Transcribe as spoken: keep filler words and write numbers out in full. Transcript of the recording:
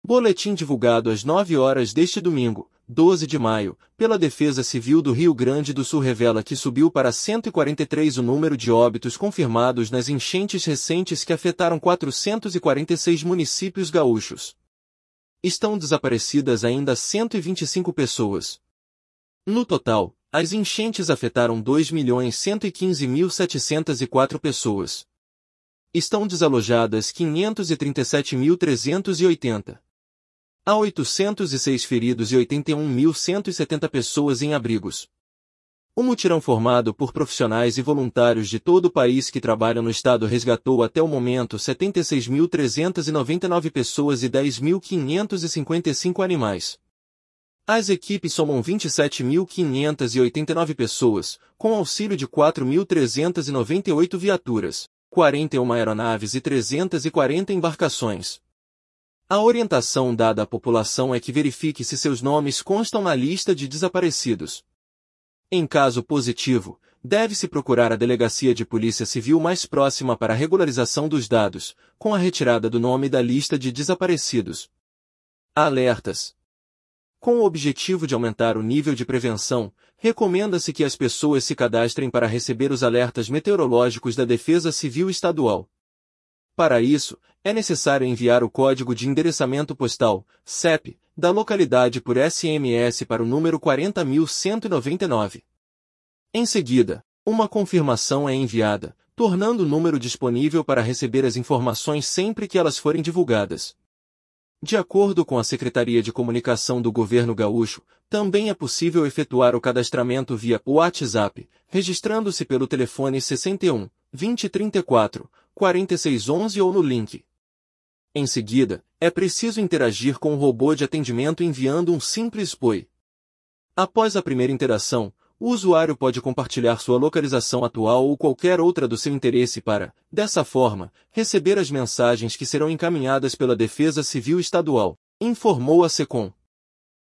Boletim divulgado às nove horas deste domingo, doze de maio, pela Defesa Civil do Rio Grande do Sul revela que subiu para cento e quarenta e três o número de óbitos confirmados nas enchentes recentes que afetaram quatrocentos e quarenta e seis municípios gaúchos. Estão desaparecidas ainda cento e vinte e cinco pessoas. No total, as enchentes afetaram dois milhões cento e quinze mil setecentos e quatro pessoas. Estão desalojadas quinhentos e trinta e sete mil trezentos e oitenta. Há oitocentos e seis feridos e oitenta e um mil cento e setenta pessoas em abrigos. O mutirão formado por profissionais e voluntários de todo o país que trabalham no estado resgatou até o momento setenta e seis mil trezentos e noventa e nove pessoas e dez mil quinhentos e cinquenta e cinco animais. As equipes somam vinte e sete mil quinhentos e oitenta e nove pessoas, com auxílio de quatro mil trezentos e noventa e oito viaturas, quarenta e uma aeronaves e trezentas e quarenta embarcações. A orientação dada à população é que verifique se seus nomes constam na lista de desaparecidos. Em caso positivo, deve-se procurar a delegacia de polícia civil mais próxima para a regularização dos dados, com a retirada do nome da lista de desaparecidos. Alertas. Com o objetivo de aumentar o nível de prevenção, recomenda-se que as pessoas se cadastrem para receber os alertas meteorológicos da Defesa Civil Estadual. Para isso, é necessário enviar o código de endereçamento postal, C E P, da localidade por S M S para o número quarenta mil cento e noventa e nove. Em seguida, uma confirmação é enviada, tornando o número disponível para receber as informações sempre que elas forem divulgadas. De acordo com a Secretaria de Comunicação do Governo Gaúcho, também é possível efetuar o cadastramento via WhatsApp, registrando-se pelo telefone sessenta e um, vinte e trinta e quatro, quarenta e seis onze ou no link. Em seguida, é preciso interagir com o robô de atendimento enviando um simples oi. Após a primeira interação, o usuário pode compartilhar sua localização atual ou qualquer outra do seu interesse para, dessa forma, receber as mensagens que serão encaminhadas pela Defesa Civil Estadual, informou a SECOM.